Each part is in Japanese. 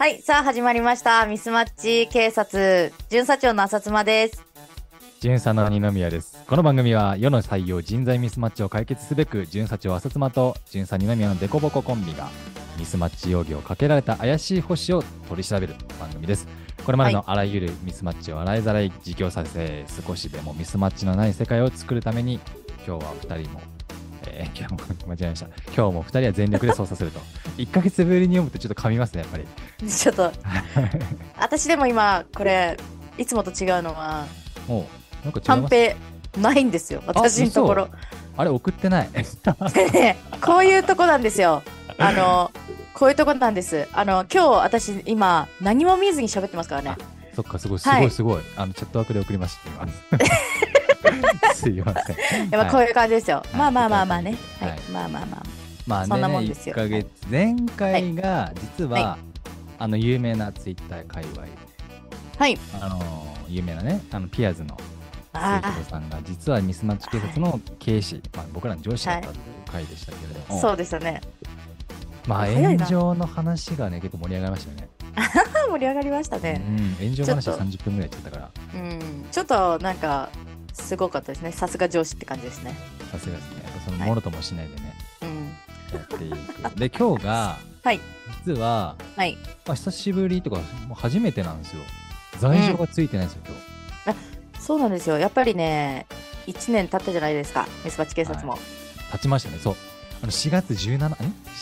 はい、さあ始まりました。ミスマッチ警察、巡査長の浅妻です。 巡査の二宮です。この番組は世の採用人材ミスマッチを解決すべく巡査長浅妻と巡査二宮のデコボココンビがミスマッチ容疑をかけられた怪しい星を取り調べる番組です。これまでのあらゆるミスマッチを洗いざらい自供させ、少しでもミスマッチのない世界を作るために、今日は2人も今日も間違えました。今日も2人は全力で操作すると。1ヶ月ぶりに読むとちょっと噛みますね、やっぱり。 ちょっと、私でも今、これ、いつもと違うのは、 もう、なんか違いカンます。 ペないんですよ、私のところ。 あれ、送ってない。 こういうとこなんですよ。こういうとこなんです。今日私、今、何も見ずに喋ってますからね。 そっか、すごい。チャットワークで送りました、今。すいません。 やっぱこういう感じですよ。まあまあまあまあね。 はいはい。まあまあまあ。 まあね、 そんなもんですよ。 1ヶ月、前回が実は、 は有名なツイッター界隈、 はい。 有名なね、ピアーズのあ末広さんが実はミスマッチ警察の警視、僕らの上司だったという回でしたけれども、 そうですよね。 まあ炎上の話がね、結構盛り上がりましたよね。 盛り上がりましたね。 炎上話は30分ぐらいやっちゃったから。 ちょっとなんか、すごかったですね。さすが上司って感じですね。 さすがですね。そのもろともしないでね、やっていく。で、今日が、実は、久しぶりとか、もう初めてなんですよ。罪状がついてないんですよ、今日。そうなんですよ。やっぱりね、1年経ったじゃないですか、ミスマッチ警察も。 経ちましたね、そう。4月17、4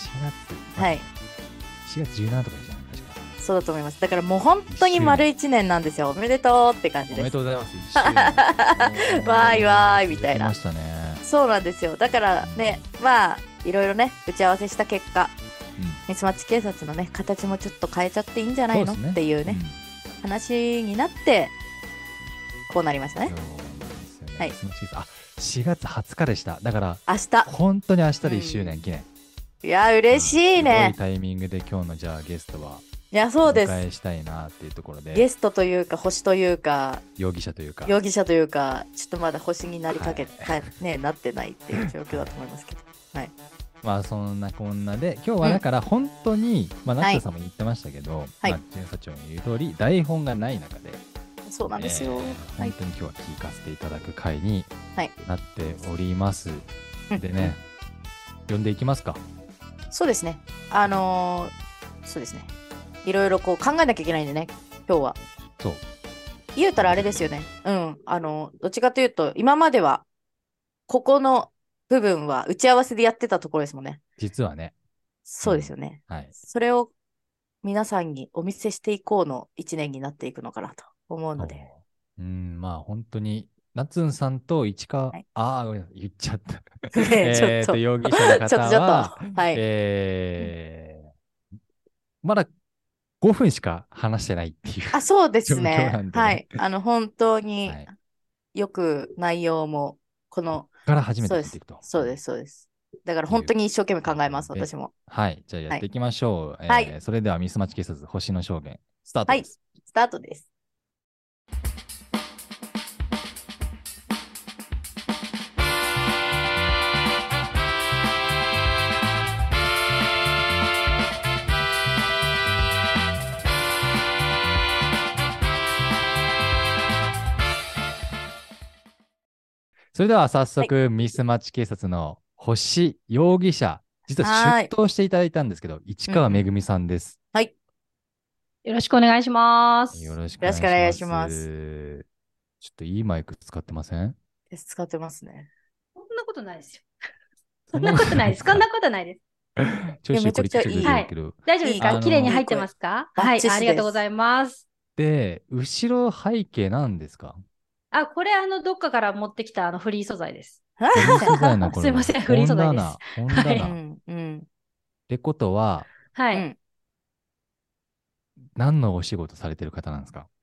月17とかでしたね、確か。 そうだと思います。だからもう本当に丸1年なんですよ。おめでとうって感じです。 おめでとうございます。 わーいわーいみたいな。 ね、 そうなんですよ。だからね、まあ、いろいろね、打ち合わせした結果、ミスマッチ警察のね、形もちょっと変えちゃっていいんじゃないの、っていうね、話になって、こうなりましたね。 はい。4月20日でした。だから、 明日。 本当に明日で1周年記念。 いや、嬉しいね。 すごいタイミングで今日のじゃあゲストは。 いや、そうです。 お迎えしたいなっていうところで。 ゲストというか、星というか、 容疑者というか、 ちょっとまだ星になりかけて、ね、なってないっていう状況だと思いますけど。はい。 まあ、そんなこんなで、今日はだから本当に、ナッツさんも言ってましたけど、巡査長の言う通り、台本がない中で、 そうなんですよ。 本当に今日は聞かせていただく回になっております。でね、読んでいきますか。 そうですね。そうですね。いろいろこう考えなきゃいけないんでね、今日は。 そう。 言うたらあれですよね。どっちかというと、今までは、ここの部分は打ち合わせでやってたところですもんね。 実はね。 そうですよね。 はい。 それを皆さんにお見せしていこうの1年になっていくのかなと思うので。 まあ本当に、ナツンさんと市川、ごめんなさい、言っちゃった。容疑者の方は、まだ5分しか話してないっていう。 そうですね。はい。本当によく内容も、 から初めて聞いていくと。 そうです、そうです。だから本当に一生懸命考えます、私も。 はい。じゃあやっていきましょう。それではミスマッチ警察、星の証言、スタートです。 はい、スタートです。 それでは早速、ミスマッチ警察の星容疑者、実は出頭していただいたんですけど、市川めぐみさんです。 はい。 よろしくお願いします。 よろしくお願いします。ちょっといいマイク使ってません？ 使ってますね。 そんなことないですよ。そんなことないです。そんなことないです。 調子こり来てくれるけど。 大丈夫ですか？綺麗に入ってますか？はい、ありがとうございます。 で、後ろ背景なんですか？ これどっかから持ってきたフリー素材です。 フリー素材のすいません、フリー素材です。 本棚。ってことは、 はい。 何のお仕事されてる方なんですか？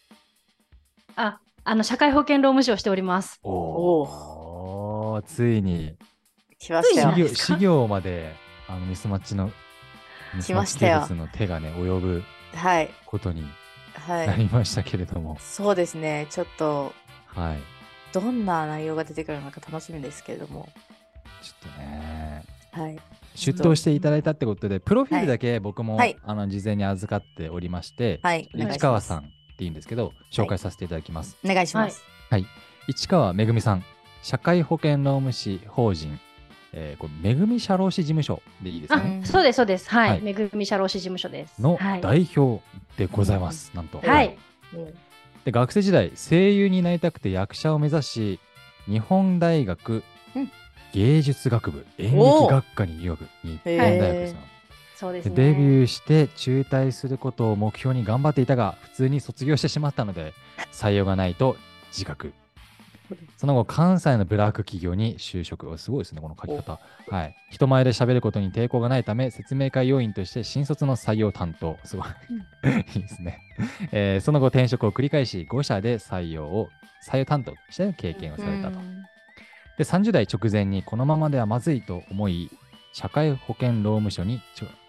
社会保険労務士をしております。 おー、ついに。 来ましたよ。 始業まで、ミスマッチの、ミスマッチ警察の手がね、及ぶことになりましたけれども。 そうですね、ちょっと、 はい。 どんな内容が出てくるのか楽しみですけれども。 ちょっとね。 はい。 出頭していただいたってことで、プロフィールだけ僕も、 はい、 事前に預かっておりまして、 はい、 市川さんっていうんですけど、紹介させていただきます。 お願いします。 はい。市川めぐみさん、社会保険労務士法人、これめぐみ社労士事務所でいいですかね。 そうです、そうです。はい。めぐみ社労士事務所です。 の代表でございます。なんと。 はい。 で、学生時代、声優になりたくて役者を目指し、日本大学芸術学部演劇学科に入学。日本大学です。 そうですね。 デビューして中退することを目標に頑張っていたが、普通に卒業してしまったので、採用がないと自覚。その後、関西のブラック企業に就職。すごいですね、この書き方。はい。人前で喋ることに抵抗がないため、説明会要員として新卒の採用担当。すごい。いいですね。その後、転職を繰り返し、5社で採用担当として経験をされたと。で、30代直前にこのままではまずいと思い、社会保険労務士に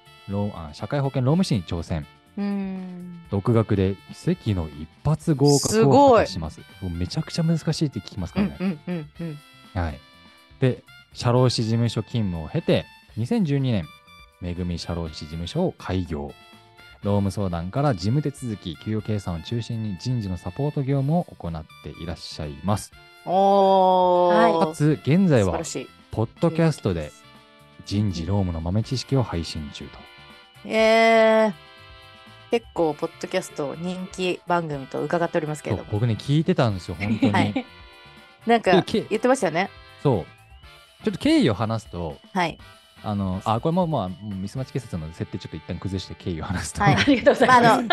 挑戦。独学で奇跡の一発合格を果たします。めちゃくちゃ難しいって聞きますからね。はい。で、社労士事務所勤務を経て、2012年、めぐみ社労士事務所を開業。労務相談から事務手続き、給与計算を中心に人事のサポート業務を行っていらっしゃいます。かつ、現在は、ポッドキャストで人事労務の豆知識を配信中と。 結構、ポッドキャスト人気番組と伺っておりますけれども。 僕ね、聞いてたんですよ、本当に。はい、 なんか、言ってましたよね。 そう。ちょっと経緯を話すと、 はい。 これもまあ、ミスマッチ警察の設定ちょっと一旦崩して経緯を話すと。 はい、ありがとうございます。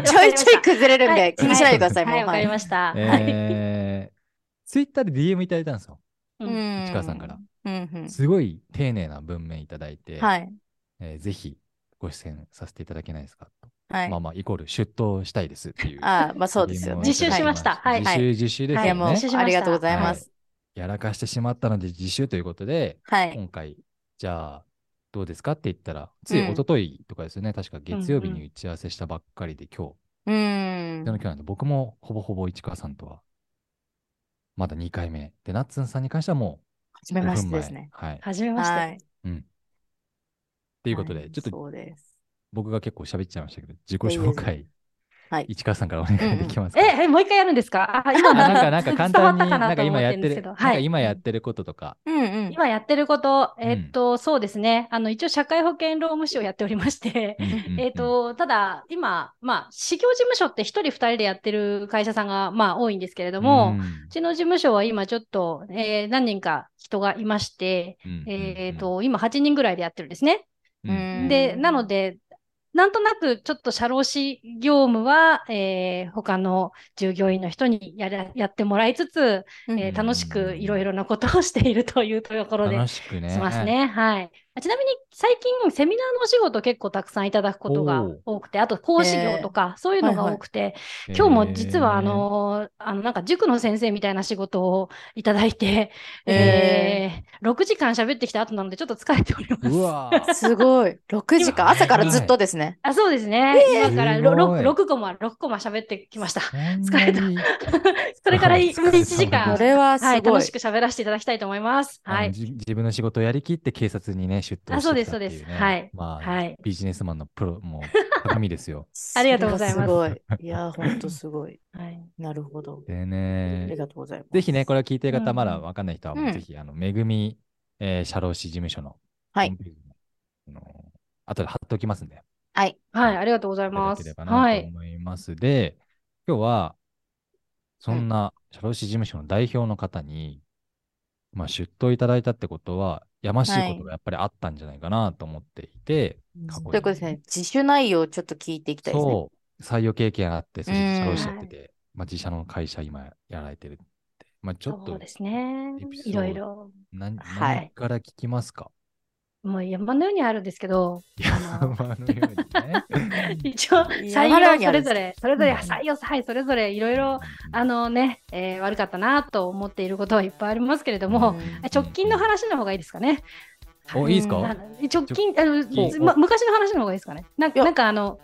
ちょいちょい崩れるんで、気にしないでください。 はい、わかりました。 ツイッターで DM いただいたんですよ。市川さんから。すごい丁寧な文面いただいて、ぜひご出演させていただけないですかと。まあイコール出頭したいですっていう。 まあそうですよね。 自首しました。はい。 自首ですよね。 ありがとうございます。 やらかしてしまったので自首ということで、今回、じゃあどうですかって言ったら、つい一昨日とかですよね。確か月曜日に打ち合わせしたばっかりで今日。なんで僕もほぼほぼ市川さんとはまだ2回目。で、ナッツンさんに関してはもう初めましてですね。 はい。 初めまして。 っていうことで、ちょっと僕が結構喋っちゃいましたけど、自己紹介、市川さんからお願いできますか。 もう一回やるんですか。 今なんか簡単に、なんか今やってることとか。 今やってること、そうですね。一応社会保険労務士をやっておりまして、ただ今、事業事務所って一人二人でやってる会社さんが多いんですけれども、うちの事務所は今ちょっと、何人か人がいまして、今8人ぐらいでやってるんですね。で、なので、なんとなくちょっと社労士業務は、他の従業員の人にやってもらいつつ、楽しくいろいろなことをしているというところでしますね。はい。ちなみに最近セミナーのお仕事結構たくさんいただくことが多くて、あと講師業とかそういうのが多くて、今日も実はなんか塾の先生みたいな仕事をいただいて、6時間喋ってきた後なのでちょっと疲れております。 うわすごい。6時間朝からずっとですね。 そうですね。今から6コマ喋ってきました。疲れた。それから1時間、楽しく喋らせていただきたいと思います。 自分の仕事をやりきって警察にね、出頭してきたっていうね。 そうです、そうです。はい。 ビジネスマンのプロ、もう、鏡ですよ。 ありがとうございます。 すごい。いや、ほんとすごい。なるほど。 でね、 ありがとうございます。 ぜひね、これを聞いてる方、まだわかんない人は、ぜひ、めぐみ社労士事務所のホームページに、後で貼っておきますんで。 はい。ありがとうございます。 いただければなと思います。で、今日は、そんな社労士事務所の代表の方に、出頭いただいたってことは、やましいことがやっぱりあったんじゃないかなと思っていて、 ということですね、自主内容をちょっと聞いていきたいですね。 そう、採用経験あって、そして社労士やってて、自社の会社今やられてるって。ちょっと、 そうですね。いろいろ。 何から聞きますか？ もう山のようにあるんですけど、 山のようにね。 一応、採用それぞれ採用、それぞれいろいろ、悪かったなと思っていることはいっぱいありますけれども、直近の話の方がいいですかね。 いいですか？ 直近、昔の話の方がいいですかね。なんか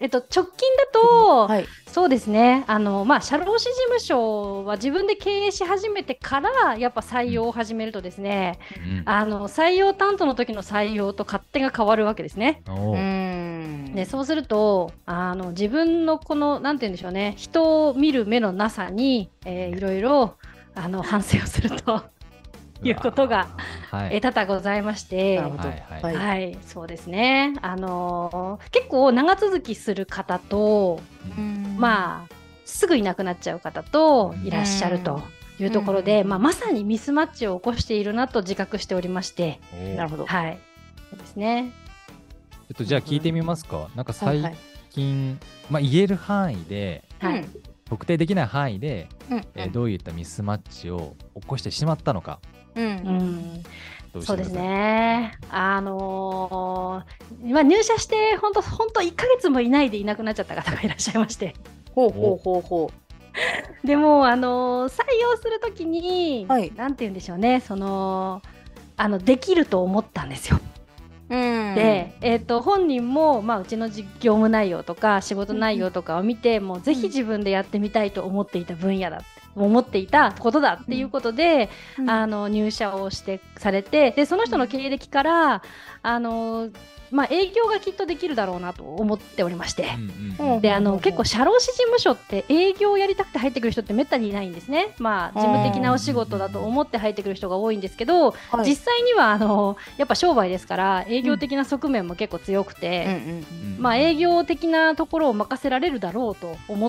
直近だと、 はい。 そうですね。社労士事務所は自分で経営し始めてから、やっぱ採用を始めるとですね、採用担当の時の採用と勝手が変わるわけですね。で、そうすると、自分のこの、なんて言うんでしょうね、人を見る目のなさに、いろいろ、反省をすると。いうことが多々ございまして、はい、そうですね。結構長続きする方と、すぐいなくなっちゃう方といらっしゃるというところで、まさにミスマッチを起こしているなと自覚しておりまして、 なるほど。 はい、そうですね。 じゃあ聞いてみますか。なんか最近、言える範囲で、特定できない範囲で、どういったミスマッチを起こしてしまったのか。 そうですね。入社して本当1ヶ月もいないでいなくなっちゃった方がいらっしゃいまして。 ほう。 でも採用するときに、なんて言うんでしょうね。できると思ったんですよ。で、本人も、うちの業務内容とか仕事内容とかを見て、もうぜひ自分でやってみたいと思っていた分野だって思っていたことだっていうことで、入社をされて、でその人の経歴から営業がきっとできるだろうなと思っておりまして、で結構社労士事務所って営業をやりたくて入ってくる人ってめったにいないんですね。事務的なお仕事だと思って入ってくる人が多いんですけど、実際にはやっぱ商売ですから営業的な側面も結構強くて、営業的なところを任せられるだろうと思って、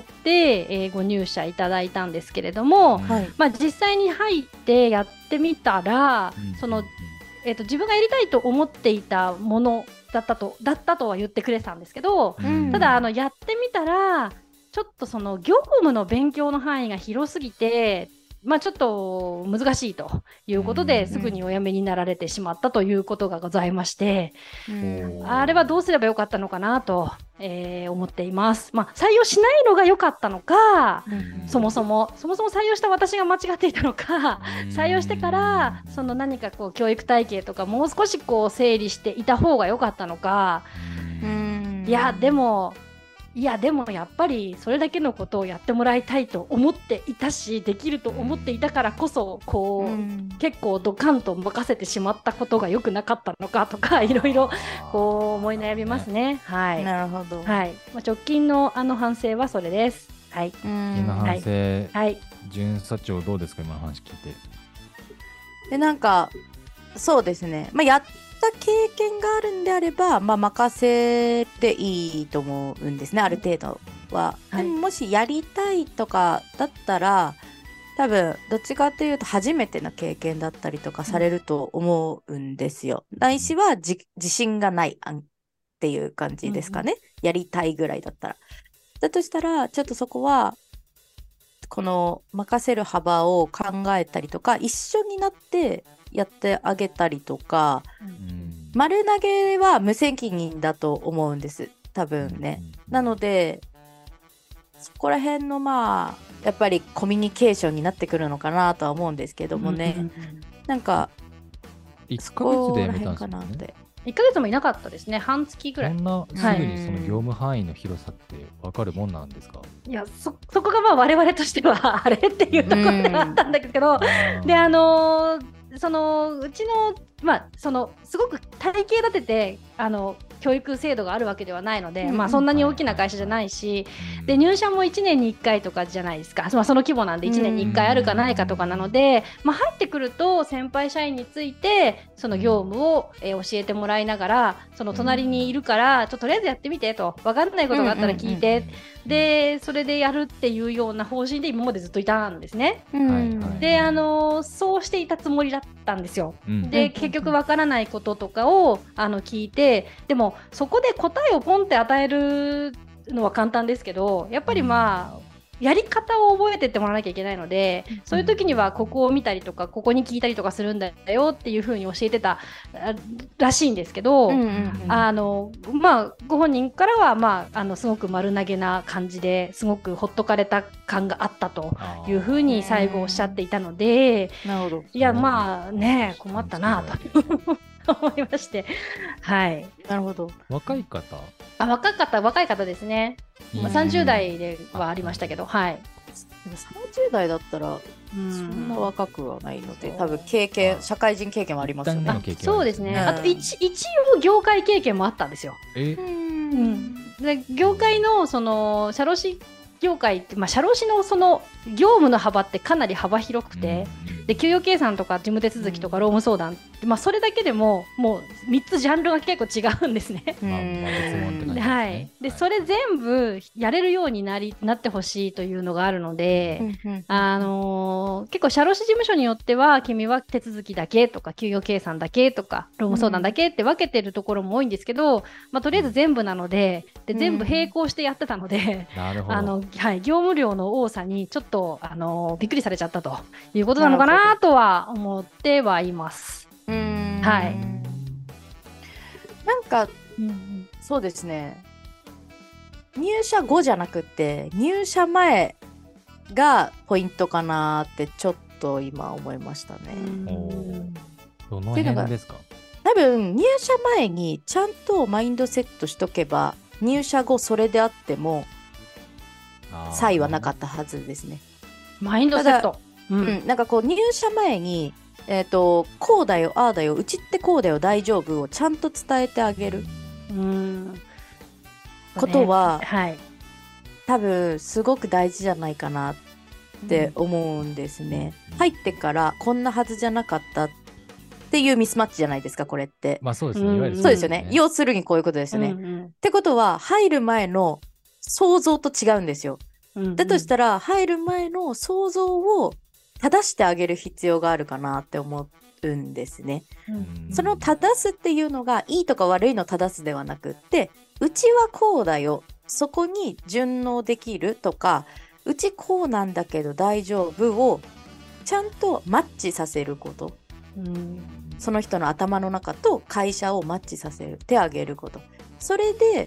ご入社いただいたんですけれども、実際に入ってやってみたら、自分がやりたいと思っていたものだったとは言ってくれたんですけど、ただやってみたらちょっと業務の勉強の範囲が広すぎて、ちょっと難しいということですぐにお辞めになられてしまったということがございまして、あれはどうすればよかったのかなと、思っています。採用しないのが良かったのか、そもそも採用した私が間違っていたのか、採用してから何か教育体系とかもう少し整理していた方が良かったのか、でもやっぱりそれだけのことをやってもらいたいと思っていたし、できると思っていたからこそ結構ドカンと任せてしまったことが良くなかったのかとか、いろいろ思い悩みますね。はい。 なるほど。 はい。直近の反省はそれです。はい。 今反省。はい。巡査長どうですか、今の話聞いて。 なんかそうですね。やった経験があるんであれば、任せていいと思うんですね、ある程度は。でももしやりたいとかだったら、多分どっちかっていうと初めての経験だったりとかされると思うんですよ。ないしは自信がないっていう感じですかね、やりたいぐらいだったら。だとしたらちょっとそこはこの任せる幅を考えたりとか、一緒になってやってあげたりとか、丸投げは無責任だと思うんです多分ね。なのでそこら辺のやっぱりコミュニケーションになってくるのかなとは思うんですけどもね、なんか 1ヶ月で辞めたんですよね。 1ヶ月もいなかったですね。半月ぐらい。 そんなすぐにその業務範囲の広さって分かるもんなんですか？ いや、そこが我々としてはあれっていうところがあったんだけど、でうちのすごく体系立てて教育制度があるわけではないので、そんなに大きな会社じゃないし、で入社も1年に1回とかじゃないですか。その規模なんで1年に1回あるかないかとかなので、入ってくると先輩社員についてその業務を、教えてもらいながら、その隣にいるからとりあえずやってみてと、分かんないことがあったら聞いて、でそれでやるっていうような方針で今までずっといたんですね。でそうしていたつもりだったんですよ。で結局分からないこととかを聞いて、でもそこで答えをポンって与えるのは簡単ですけど、やっぱりやり方を覚えてってもらわなきゃいけないので、そういう時にはここを見たりとかここに聞いたりとかするんだよっていう風に教えてたらしいんですけど、ご本人からはすごく丸投げな感じですごくほっとかれた感があったという風に最後おっしゃっていたので、いや困ったなと思いまして。はい。 なるほど。 若い方？ 若い方ですね。30代ではありましたけど、はい。 30代だったらそんな若くはないので、多分社会人経験もありますよね。 そうですね。あと一応業界経験もあったんですよ。で業界のその社労士業界って、社労士のその業務の幅ってかなり幅広くて、で給与計算とか事務手続きとか労務相談、それだけでももう3つジャンルが結構違うんですね。はい。でそれ全部やれるようになってほしいというのがあるので、結構社労士事務所によっては君は手続きだけとか給与計算だけとか労務相談だけって分けてるところも多いんですけど、とりあえず全部なので、全部並行してやってたので、業務量の多さにちょっとびっくりされちゃったということなのかなとは思ってはいます。はい。 なんか、そうですね。入社後じゃなくて入社前がポイントかなってちょっと今思いましたね。 どの辺ですか？ 多分入社前にちゃんとマインドセットしとけば入社後それであっても差異はなかったはずですね。 マインドセット。 なんかこう入社前に、こうだよああだようちってこうだよ大丈夫をちゃんと伝えてあげることは、多分すごく大事じゃないかなって思うんですね。入ってからこんなはずじゃなかったっていうミスマッチじゃないですかこれって。 そうですね。いわゆるそうですよね。要するにこういうことですよね。ってことは入る前の想像と違うんですよ。だとしたら入る前の想像を正してあげる必要があるかなって思うんですね。その正すっていうのがいいとか悪いの正すではなくって、うちはこうだよそこに順応できるとか、うちこうなんだけど大丈夫をちゃんとマッチさせること、その人の頭の中と会社をマッチさせてあげること、それで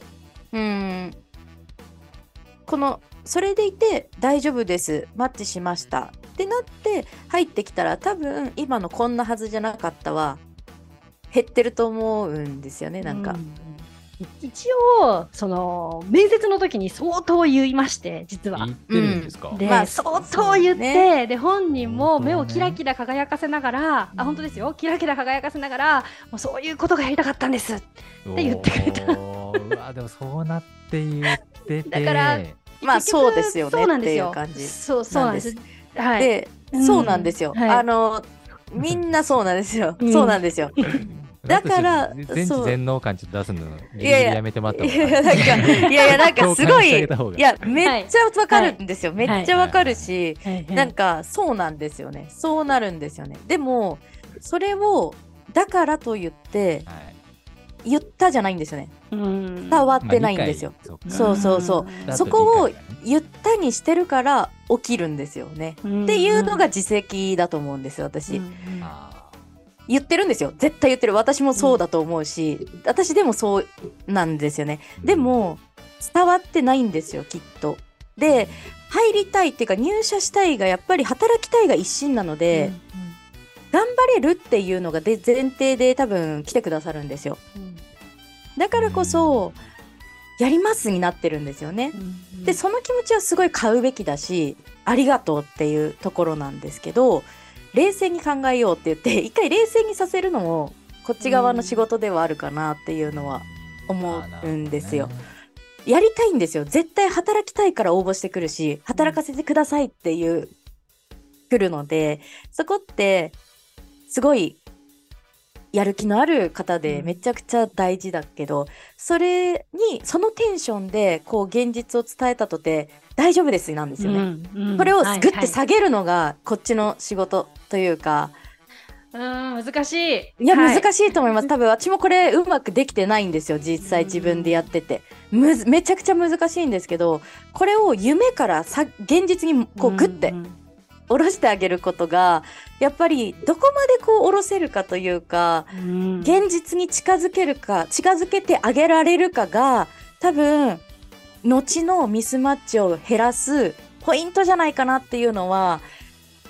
それでいて大丈夫ですマッチしましたってなって入ってきたら、多分今のこんなはずじゃなかったは減ってると思うんですよね。なんか、 一応その面接の時に相当言いまして、実は言ってるんですか？ で、相当言って、で本人も目をキラキラ輝かせながら、本当ですよ、キラキラ輝かせながら、もうそういうことがやりたかったんですって言ってくれた。 でもそうなって言ってて、 だからそうですよねっていう感じ。 そうなんです。 で、そうなんですよ。みんなそうなんですよ。そうなんですよ。だから全知全能感ちょっと出すのやめてもらった方がいやなんかすごい、いやめっちゃわかるんですよ。めっちゃわかるし、なんかそうなんですよね。そうなるんですよね。でもそれをだからと言って言ったじゃないんですよね。伝わってないんですよ。そうそこを言ったにしてるから起きるんですよね。っていうのが自責だと思うんですよ、私。言ってるんですよ、絶対言ってる。私もそうだと思うし、私でもそうなんですよね。でも伝わってないんですよ、きっと。で、入りたいっていうか入社したいがやっぱり働きたいが一心なので、頑張れるっていうのが前提で多分来てくださるんですよ。だからこそやりますになってるんですよね。でその気持ちはすごい買うべきだし、ありがとうっていうところなんですけど、冷静に考えようって言って一回冷静にさせるのもこっち側の仕事ではあるかなっていうのは思うんですよ。やりたいんですよ。絶対働きたいから応募してくるし、働かせてくださいっていう来るので、そこってすごいやる気のある方でめちゃくちゃ大事だけど、それにそのテンションでこう現実を伝えたとて大丈夫ですなんですよね。これをグッて下げるのがこっちの仕事というか、 難しい。 いや、難しいと思います。多分私もこれうまくできてないんですよ、実際自分でやってて。めちゃくちゃ難しいんですけど、これを夢から現実にこうグッて下ろしてあげることがやっぱりどこまでこう下ろせるかというか、現実に近づけてあげられるかが多分後のミスマッチを減らすポイントじゃないかなっていうのは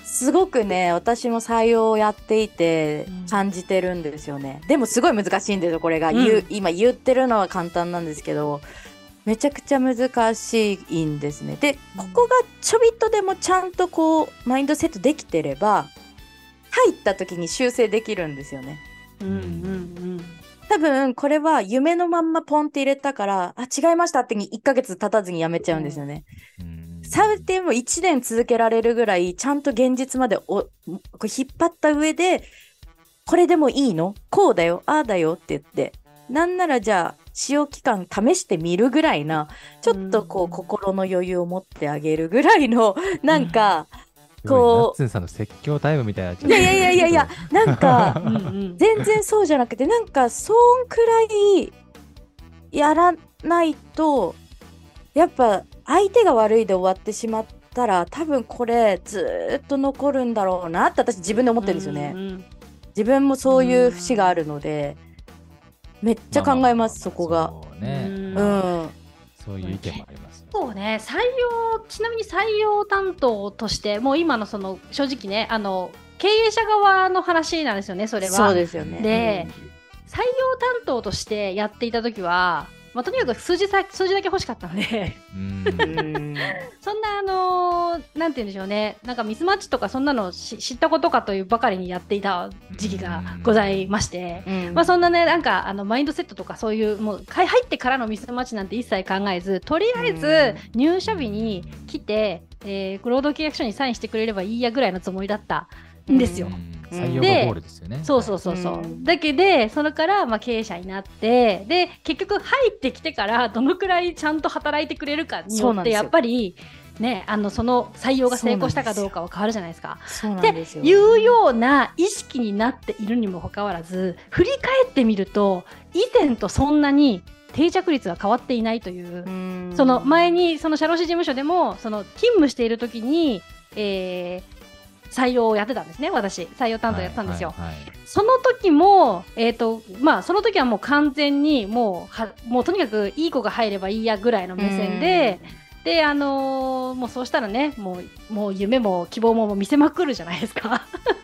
すごくね、私も採用をやっていて感じてるんですよね。でもすごい難しいんですよ、これが。今言ってるのは簡単なんですけど、めちゃくちゃ難しいんですね。で、ここがちょびっとでもちゃんとこうマインドセットできてれば、入った時に修正できるんですよね。多分これは夢のまんまポンって入れたから、あ、違いましたって1ヶ月経たずにやめちゃうんですよね。最低も1年続けられるぐらいちゃんと現実までこう引っ張った上で、これでもいいの？こうだよ、ああだよって言って、なんならじゃあ使用期間試してみるぐらいな、ちょっとこう心の余裕を持ってあげるぐらいの、なんか、 こうナッツンさんの説教タイムみたいな。 いやなんか全然そうじゃなくて、なんかそんくらいやらないと、やっぱ相手が悪いで終わってしまったら、多分これずっと残るんだろうなって私自分で思ってるんですよね。自分もそういう節があるので、めっちゃ考えます、そこが。 そうね。そういう意見もあります。 そうね、ちなみに採用担当として、もう今のその正直ね、経営者側の話なんですよね、それは。 そうですよね。 で、採用担当としてやっていた時は、とにかく数字だけ欲しかったのでそんななんて言うんでしょうね、なんかミスマッチとかそんなの知ったことかというばかりにやっていた時期がございまして、そんなね、なんかマインドセットとかそういうもう入ってからのミスマッチなんて一切考えず、とりあえず入社日に来て、労働契約書にサインしてくれればいいやぐらいのつもりだったんですよ。 採用がゴールですよね。 そう。だけど、それから経営者になって、で結局入ってきてからどのくらいちゃんと働いてくれるかによってやっぱりね、その採用が成功したかどうかは変わるじゃないですか。っていうような意識になっているにもかかわらず、振り返ってみると以前とそんなに定着率が変わっていないという、その前にその社労士事務所でもその勤務している時に、採用をやってたんですね。私採用担当やってたんですよ。その時もその時はもう完全にもうとにかくいい子が入ればいいやぐらいの目線で、もうそうしたらね、もう夢も希望も見せまくるじゃないですか。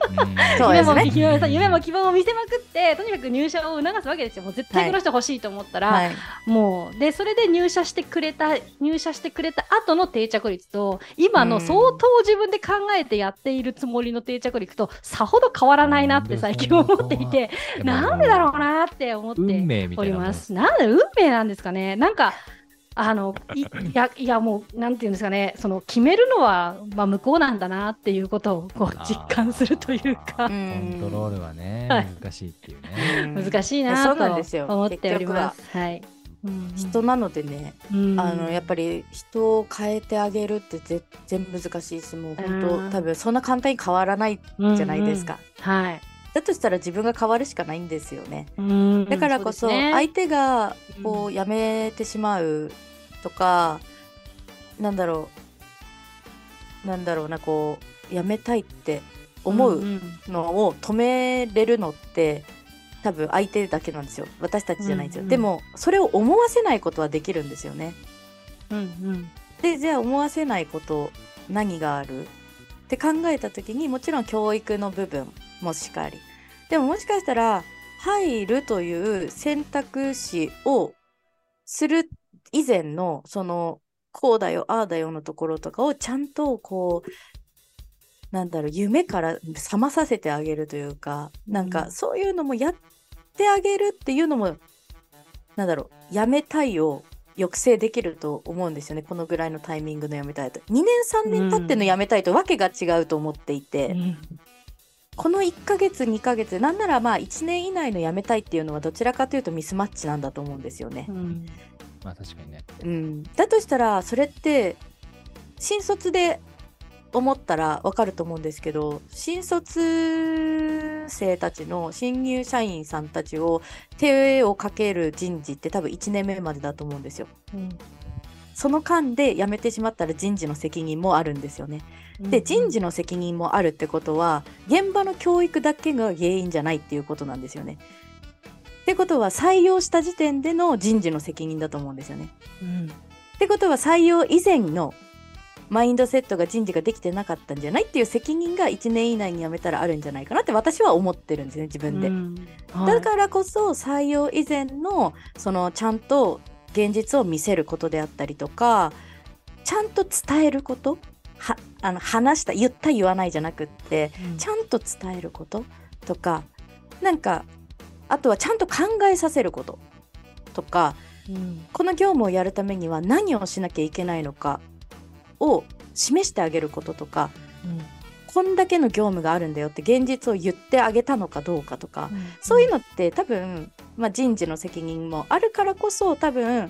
夢も希望も見せまくって、とにかく入社を促すわけですよ。もう絶対この人欲しいと思ったら、もうでそれで入社してくれた後の定着率と、今の相当自分で考えてやっているつもりの定着率とさほど変わらないなって最近思っていて、なんでだろうなって思っております。なんで運命なんですかね。なんかいやもうなんていうんですかね、その決めるのは向こうなんだなっていうことをこう実感するというか、コントロールはね、難しいっていうね。 難しいなと思っております。 人なのでね、やっぱり人を変えてあげるって全然難しいし、もう本当多分そんな簡単に変わらないじゃないですか。だとしたら自分が変わるしかないんですよね。だからこそ相手がこう辞めてしまうとか、なんだろうな、こう辞めたいって思うのを止めれるのって多分相手だけなんですよ。私たちじゃないんですよ。でもそれを思わせないことはできるんですよね。で、じゃあ思わせないこと何があるって考えた時に、もちろん教育の部分もしかり、でももしかしたら入るという選択肢をする以前のそのこうだよああだよのところとかをちゃんとこう夢から覚まさせてあげるというか、なんかそういうのもやってあげるっていうのもやめたいを抑制できると思うんですよね。このぐらいのタイミングのやめたいと、2年3年経ってのやめたいとわけが違うと思っていて、この1ヶ月2ヶ月、なんなら1年以内のやめたいっていうのはどちらかというとミスマッチなんだと思うんですよね。 確かにね。 だとしたらそれって新卒で思ったらわかると思うんですけど、新卒生たちの新入社員さんたちを手をかける人事って多分1年目までだと思うんですよ。その間で辞めてしまったら人事の責任もあるんですよね。で、人事の責任もあるってことは現場の教育だけが原因じゃないっていうことなんですよね。ってことは採用した時点での人事の責任だと思うんですよね。ってことは採用以前のマインドセットが人事ができてなかったんじゃないっていう責任が1年以内に辞めたらあるんじゃないかなって私は思ってるんですね、自分で。だからこそ採用以前のそのちゃんと現実を見せることであったりとか、ちゃんと伝えること、話した言った言わないじゃなくって、ちゃんと伝えることとか、なんかあとはちゃんと考えさせることとか、この業務をやるためには何をしなきゃいけないのかを示してあげることとか、こんだけの業務があるんだよって現実を言ってあげたのかどうかとか、そういうのって多分、人事の責任もあるからこそ、多分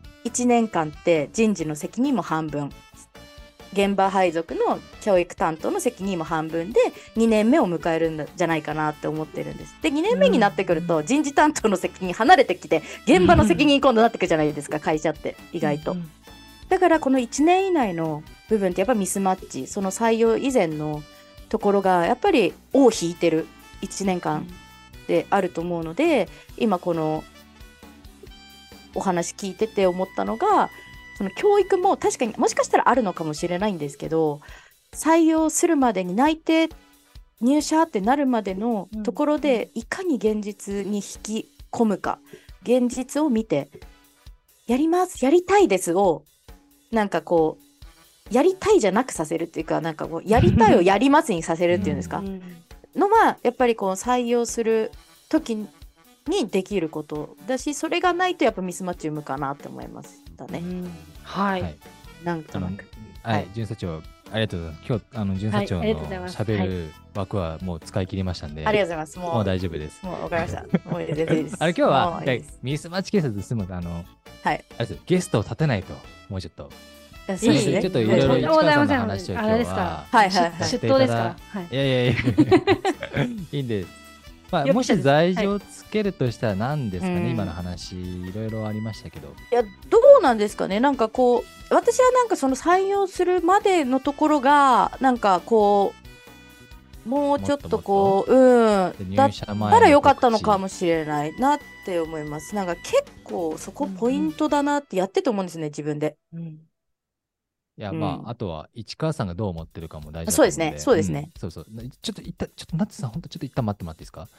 1年間って人事の責任も半分、現場配属の教育担当の責任も半分で2年目を迎えるんじゃないかなって思ってるんです。で2年目になってくると人事担当の責任離れてきて現場の責任今度なってくるじゃないですか、会社って意外と。だからこの1年以内の部分ってやっぱミスマッチ、その採用以前のところがやっぱり尾を引いてる1年間であると思うので、今このお話聞いてて思ったのが、その教育も確かにもしかしたらあるのかもしれないんですけど、採用するまでに内定入社ってなるまでのところでいかに現実に引き込むか、現実を見てやりますやりたいですをなんかこうやりたいじゃなくさせるっていうか、なんかこうやりたいをやりますにさせるっていうんですかのはやっぱりこう採用する時にできることだし、それがないとやっぱミスマッチ生むかなって思いましたね。 はい。 なんとなく。 はい、巡査長ありがとうございます。今日巡査長のしゃべる枠はもう使い切りましたんで、 ありがとうございます。 もう大丈夫です。 もうわかりました。もう全然いいです。 今日はミスマッチ警察済むはい。 ゲストを立てないともうちょっと。 そうですね。 ちょっといろいろ市川さんの話を今日は出頭ですか。 いやいいんで、もし罪状つけるとしたら何ですかね、今の話いろいろありましたけど。 いやどうなんですかね。なんかこう私はなんかその採用するまでのところがなんかこうもうちょっとこうだったらよかったのかもしれないなって思います。なんか結構そこポイントだなってやってて思うんですね、自分で。 いや、あとは市川さんがどう思ってるかも大事だと思うので。 そうですね、そうですね。 そう。ちょっとナッツさん、本当ちょっと一旦待ってもらっていいですか。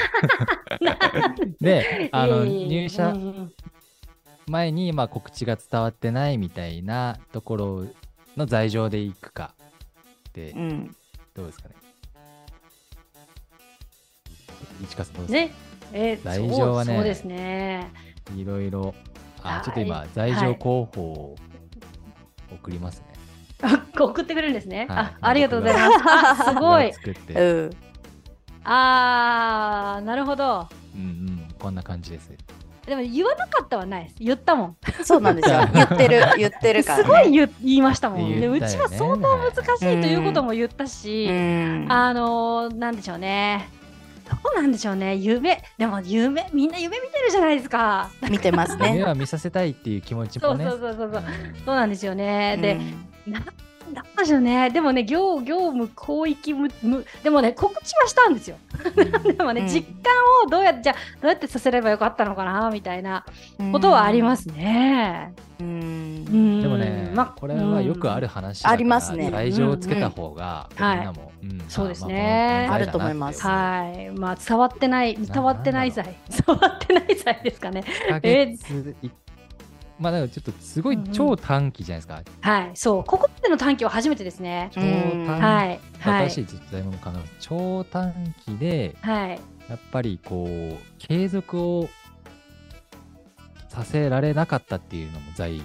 で、入社前に告知が伝わってないみたいなところの罪状でいくかで、どうですかね。市川さんどうですか。罪状はね、 そうですね。 いろいろ、ちょっと今罪状候補を送りますね。 送ってくれるんですね。ありがとうございます。すごい。なるほど。 こんな感じです。 でも言わなかったはないです。言ったもん。 そうなんですよ。言ってるから。 すごい言いましたもん。でうちは相当難しいということも言ったし、なんでしょうね。どうなんでしょうね。でもみんな夢見てるじゃないですか。 見てますね。 夢は見させたいっていう気持ちもね。 そうなんですよね。で、なんでしょうね。でもね、業務広域でもね、告知はしたんですよ。でもね、実感をどうやってさせればよかったのかなみたいなことはありますね。 でもね、これはよくある話だから、 ありますね。 罪状をつけた方が、みんなも、 そうですね。 あると思います。 はい。伝わってない罪ですかね。 だからちょっとすごい超短期じゃないですか。 はい、そう。ここまでの短期は初めてですね。 超短期。新しい実態も考えます。超短期で、やっぱりこう継続をさせられなかったっていうのも罪。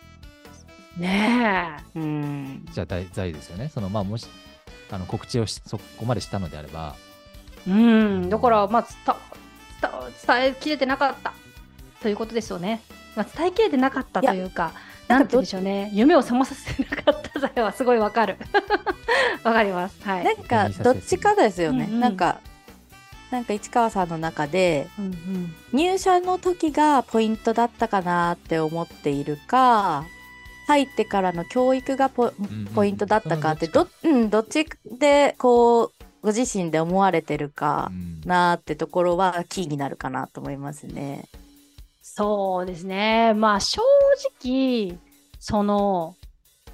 ねえ。じゃあ罪ですよね。もし告知をそこまでしたのであれば。 だから伝えきれてなかったということですよね。伝えきれてなかったというか、なんて言うんでしょうね。夢を覚まさせなかった罪はすごいわかる。わかります。はい。 なんかどっちかですよね。なんか市川さんの中で、入社の時がポイントだったかなって思っているか、入ってからの教育がポイントだったかってどっちでこうご自身で思われてるかなってところはキーになるかなと思いますね。 そうですね。正直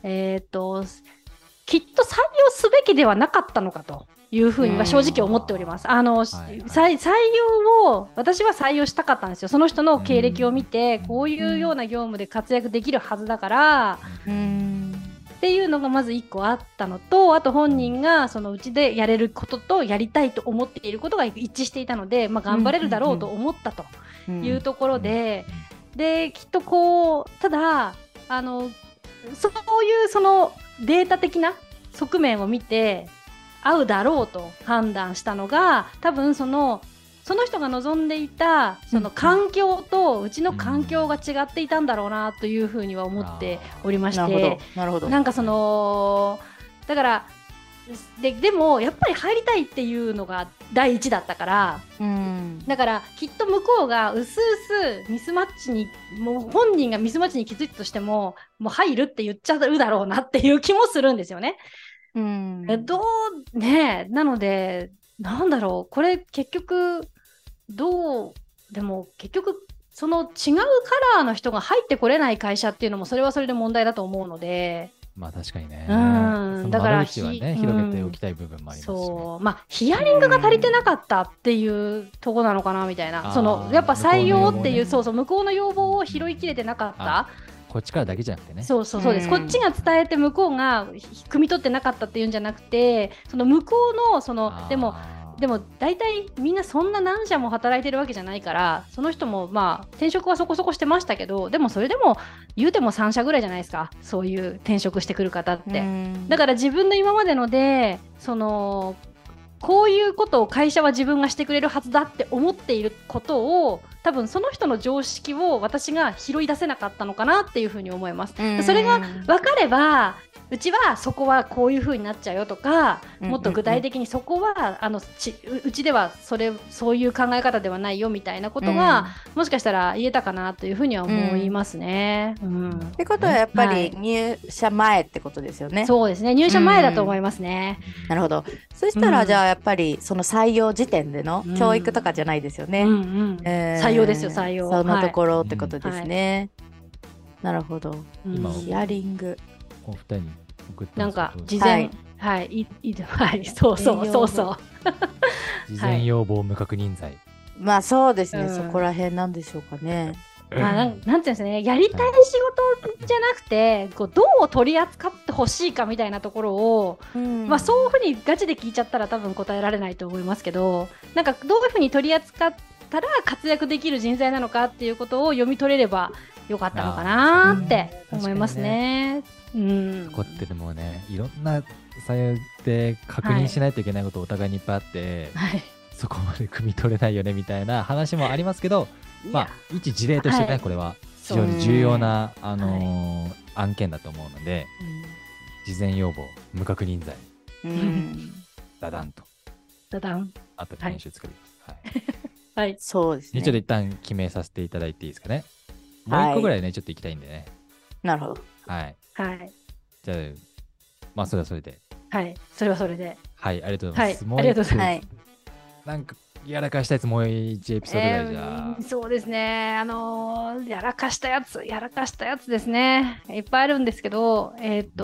きっと採用すべきではなかったのかというふうには正直思っております。採用を私は採用したかったんですよ。その人の経歴を見て、こういうような業務で活躍できるはずだから、っていうのがまず1個あったのと、あと本人がそのうちでやれることとやりたいと思っていることが一致していたので、頑張れるだろうと思ったというところで、できっとこうただそういうそのデータ的な側面を見て合うだろうと判断したのが、多分その人が望んでいたその環境とうちの環境が違っていたんだろうなというふうには思っておりまして、なんかそのだからでもやっぱり入りたいっていうのが第一だったから、だからきっと向こうがうすうすミスマッチに、もう本人がミスマッチに気づいたとしてももう入るって言っちゃうだろうなっていう気もするんですよね。どうね、なのでなんだろう、これ結局でも結局その違うカラーの人が入ってこれない会社っていうのもそれはそれで問題だと思うので。 確かにね。 だから窓口はね、広げておきたい部分もありますし、ね。 そう、ヒアリングが足りてなかったっていうとこなのかなみたいな。やっぱ採用っていう、向こうの要望を拾いきれてなかった。 こっちからだけじゃなくてね。 そうです。こっちが伝えて向こうが汲み取ってなかったっていうんじゃなくて、その向こうのでも大体みんなそんな何社も働いてるわけじゃないから、その人も転職はそこそこしてましたけど、でもそれでも言うても3社ぐらいじゃないですか、そういう転職してくる方って。だから自分の今までのでこういうことを会社は自分がしてくれるはずだって思っていることを、多分その人の常識を私が拾い出せなかったのかなっていうふうに思います。それが分かれば、うちはそこはこういう風になっちゃうよとか、もっと具体的にそこはうちではそういう考え方ではないよみたいなことが、もしかしたら言えたかなというふうには思いますね。 ってことはやっぱり入社前ってことですよね。 そうですね、入社前だと思いますね。 なるほど。そしたらじゃあやっぱりその採用時点での教育とかじゃないですよね。 採用ですよ、採用。 そのところってことですね。なるほど。ヒアリング。 お二人に送ってなんか事前、そう事前要望無確認罪。 そうですね、そこら辺なんでしょうかね。 なんていうんですね、やりたい仕事じゃなくて、どう取り扱ってほしいかみたいなところを、そういうふうにガチで聞いちゃったら多分答えられないと思いますけど、なんかどういうふうに取り扱ったら活躍できる人材なのかっていうことを読み取れればよかったのかなって思いますね。そこってでもね、いろんな採用で確認しないといけないことお互いにいっぱいあって、そこまで汲み取れないよねみたいな話もありますけど、一事例としてね、これは非常に重要な、案件だと思うので、事前要望無確認罪、ダダンとあとで編集作ります。 そうですね。 ちょっと一旦決めさせていただいていいですかね。もう一個ぐらいね、ちょっと行きたいんでね。 なるほど。 じゃあそれはそれで。 それはそれで。 ありがとうございます。 ありがとうございます。 なんかやらかしたやつもう1エピソードぐらいじゃ。 そうですね。やらかしたやつですね。いっぱいあるんですけど、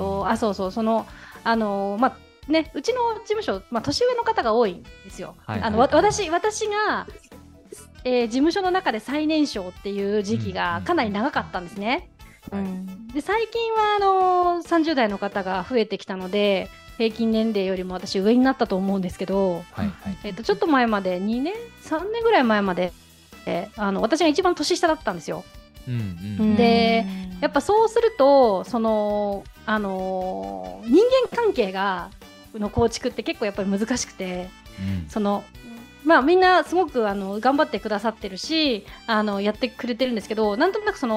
うちの事務所、年上の方が多いんですよ。私が事務所の中で最年少っていう時期がかなり長かったんですね。で最近は30代の方が増えてきたので、平均年齢よりも私上になったと思うんですけど、ちょっと前まで2年3年ぐらい前まで、私が一番年下だったんですよ。でやっぱそうすると人間関係の構築って結構やっぱり難しくて、みんなすごく頑張ってくださってるしやってくれてるんですけど、なんとなく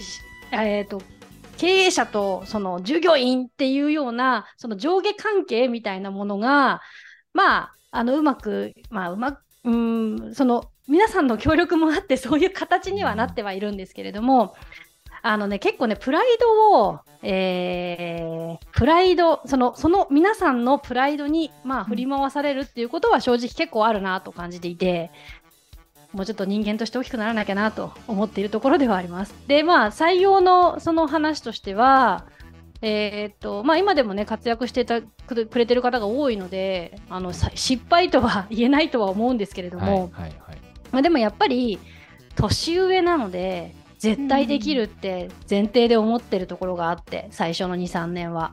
経営者とその従業員っていうようなその上下関係みたいなものがうまく皆さんの協力もあってそういう形にはなってはいるんですけれども、結構ねプライドその皆さんのプライドに振り回されるっていうことは正直結構あるなと感じていて、もうちょっと人間として大きくならなきゃなと思っているところではあります。で採用のその話としては今でもね活躍してくれてる方が多いので失敗とは言えないとは思うんですけれども、でもやっぱり年上なので絶対できるって前提で思ってるところがあって、最初の 2,3 年は。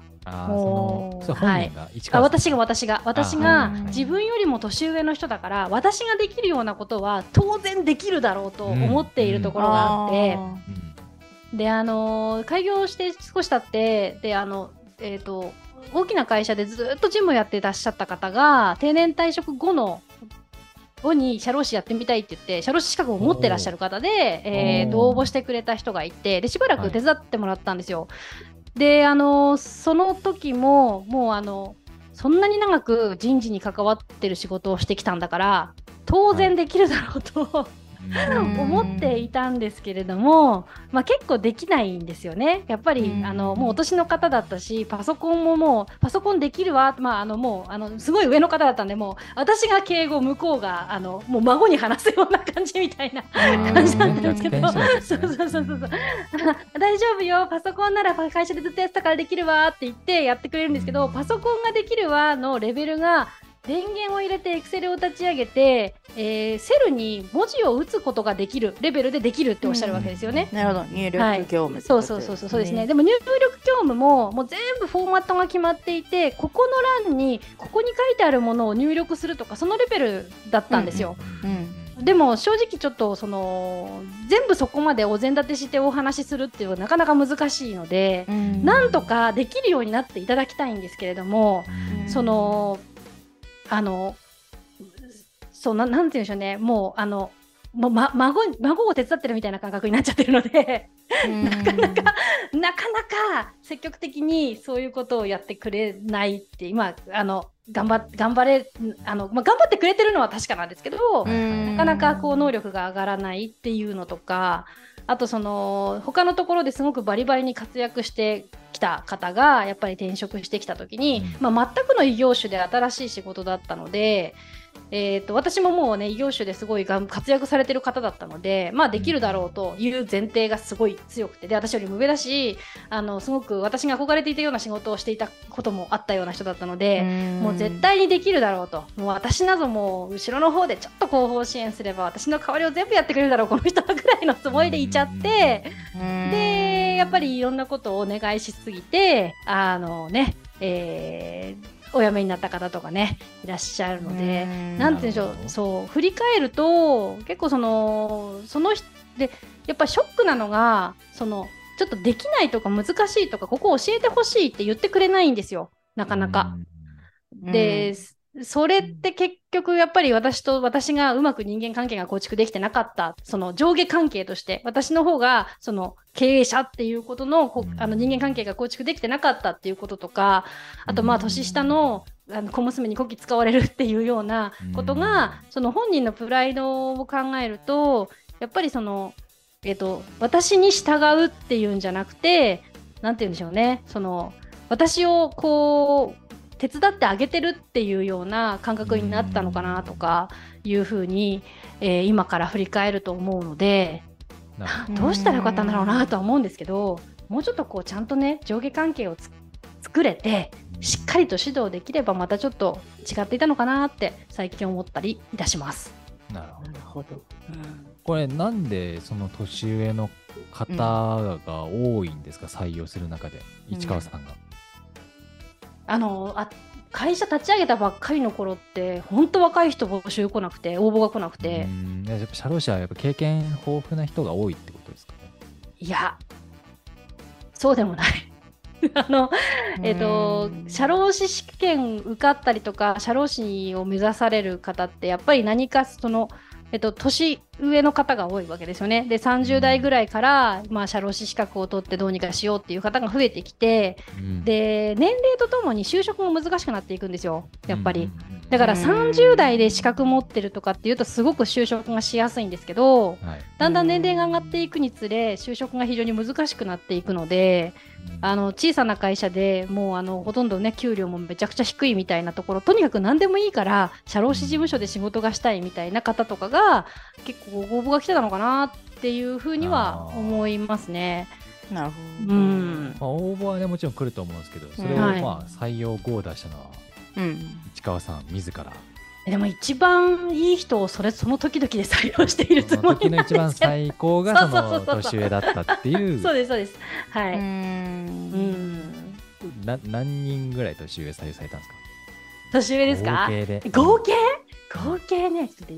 私が自分よりも年上の人だから私ができるようなことは当然できるだろうと思っているところがあって、で開業して少し経ってで大きな会社でずっと事務をやってらっしゃった方が定年退職後に社労士やってみたいって言って社労士資格を持ってらっしゃる方で、応募してくれた人がいて、でしばらく手伝ってもらったんですよ。でその時ももうそんなに長く人事に関わってる仕事をしてきたんだから当然できるだろうと、思っていたんですけれども、結構できないんですよね。やっぱりもうお年の方だったし、パソコンできるわ、もうすごい上の方だったんで、もう私が敬語、向こうがもう孫に話すような感じみたいな感じなんですけど、大丈夫よ、パソコンなら会社でずっとやってたからできるわって言ってやってくれるんですけど、パソコンができるわのレベルが電源を入れて Excel を立ち上げて、セルに文字を打つことができるレベルでできるっておっしゃるわけですよね。 なるほど、入力業務、 そうですね。でも入力業務ももう全部フォーマットが決まっていて、ここの欄にここに書いてあるものを入力するとかそのレベルだったんですよ。でも正直ちょっと全部そこまでお膳立てしてお話しするっていうのはなかなか難しいので、なんとかできるようになっていただきたいんですけれども、なんて言うんでしょうね、もう孫を手伝ってるみたいな感覚になっちゃってるのでなかなか積極的にそういうことをやってくれないって、今頑張ってくれてるのは確かなんですけど、なかなかこう能力が上がらないっていうのとか、あと他のところですごくバリバリに活躍してきた方がやっぱり転職してきた時に、全くの異業種で新しい仕事だったので、私ももうね異業種ですごい活躍されてる方だったので、できるだろうという前提がすごい強くて、で私よりも上だしすごく私が憧れていたような仕事をしていたこともあったような人だったので、もう絶対にできるだろうと、もう私なども後ろの方でちょっと後方支援すれば私の代わりを全部やってくれるだろうこの人ぐらいのつもりでいちゃって、でやっぱりいろんなことをお願いしすぎてお辞めになった方とかねいらっしゃるので、なんて言うんでしょう、そう振り返ると結構その人でやっぱりショックなのがちょっとできないとか難しいとかここ教えてほしいって言ってくれないんですよ、なかなか。でそれって結局やっぱり私がうまく人間関係が構築できてなかった、その上下関係として私の方がその経営者っていうことの人間関係が構築できてなかったっていうこととか、あと年下の小娘にこき使われるっていうようなことが、その本人のプライドを考えるとやっぱり私に従うっていうんじゃなくて、なんて言うんでしょうね、私をこう手伝ってあげてるっていうような感覚になったのかなとかいうふうに、今から振り返ると思うので、どうしたらよかったんだろうなとは思うんですけど、もうちょっとこうちゃんとね上下関係を作れてしっかりと指導できればまたちょっと違っていたのかなって最近思ったりいたします。 なるほど、これなんでその年上の方が多いんですか、採用する中で。市川さんが会社立ち上げたばっかりの頃って本当若い人募集来なくて応募が来なくて、 やっぱ社労士はやっぱ経験豊富な人が多いってことですかね。 いやそうでもない社労士試験受かったりとか社労士を目指される方ってやっぱり何か年上の方が多いわけですよね。で30代ぐらいから、社労士資格を取ってどうにかしようっていう方が増えてきて、で年齢とともに就職も難しくなっていくんですよ、やっぱり。だから30代で資格持ってるとかっていうとすごく就職がしやすいんですけど、だんだん年齢が上がっていくにつれ就職が非常に難しくなっていくので、小さな会社でもうほとんどね給料もめちゃくちゃ低いみたいなところ、とにかく何でもいいから社労士事務所で仕事がしたいみたいな方とかが結構応募が来てたのかなっていうふうには思いますね。 なるほど。 応募はねもちろん来ると思うんですけど、それをまあ採用5を出したのは、市川さん自ら。 でも一番いい人をその時々で採用しているつもりなんですけど、 その時の一番最高がその年上だったっていう。 そうですそうです。はい。 何人ぐらい年上採用されたんですか？ 年上ですか？ 合計で。 合計ね、ちょっと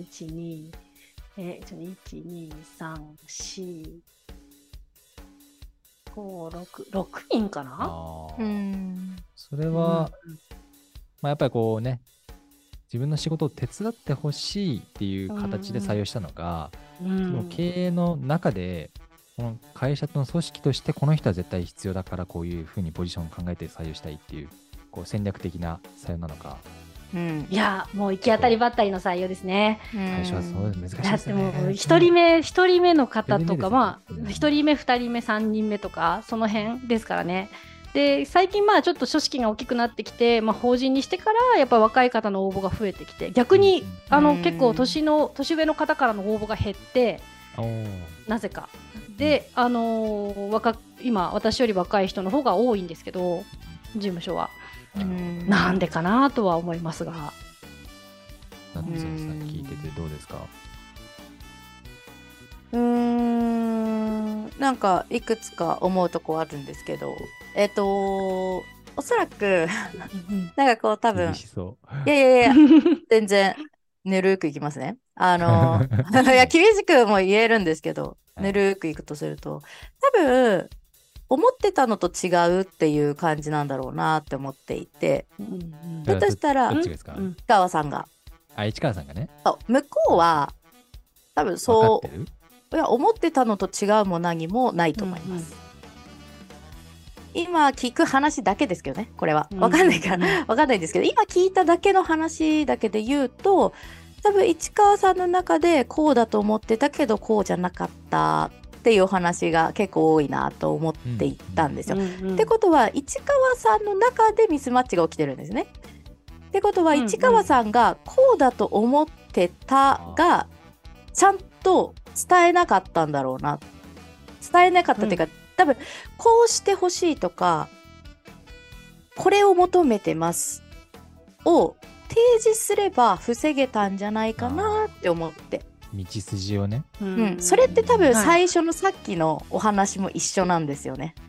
1、2、3、4、5、6人かな？ それは、まあやっぱりこうね、自分の仕事を手伝ってほしいっていう形で採用したのが、その経営の中で、この会社の組織としてこの人は絶対必要だからこういうふうにポジションを考えて採用したいっていう、こう戦略的な採用なのか。 いやもう行き当たりばったりの採用ですね。 最初はそう難しいですね。 だってもう1人目の方とか、まあ1人目2人目3人目とかその辺ですからね。で最近まあちょっと組織が大きくなってきて、まあ、法人にしてからやっぱ若い方の応募が増えてきて、逆に結構年上の方からの応募が減って、なぜかで、今私より若い人の方が多いんですけど、事務所はなんでかなとは思いますが。 さっき聞いててどうですか？ なんかいくつか思うとこあるんですけど、おそらくなんかこう多分いや全然ぬるくいきますね。いや厳しくも言えるんですけど、ぬるくいくとすると多分思ってたのと違うっていう感じなんだろうなって思っていて、だとしたら市川さんがね、 向こうは多分そういや思ってたのと違うも何もないと思います。今聞く話だけですけどね、これは分かんないから分かんないんですけど、今聞いただけの話だけで言うと、多分市川さんの中でこうだと思ってたけどこうじゃなかったっていうお話が結構多いなと思っていったんですよ。ってことは市川さんの中でミスマッチが起きてるんですね。ってことは市川さんがこうだと思ってたがちゃんと伝えなかったんだろうな。伝えなかったっていうか、多分こうしてほしいとかこれを求めてますを提示すれば防げたんじゃないかなって思って、 道筋をね、 それって多分最初のさっきのお話も一緒なんですよね。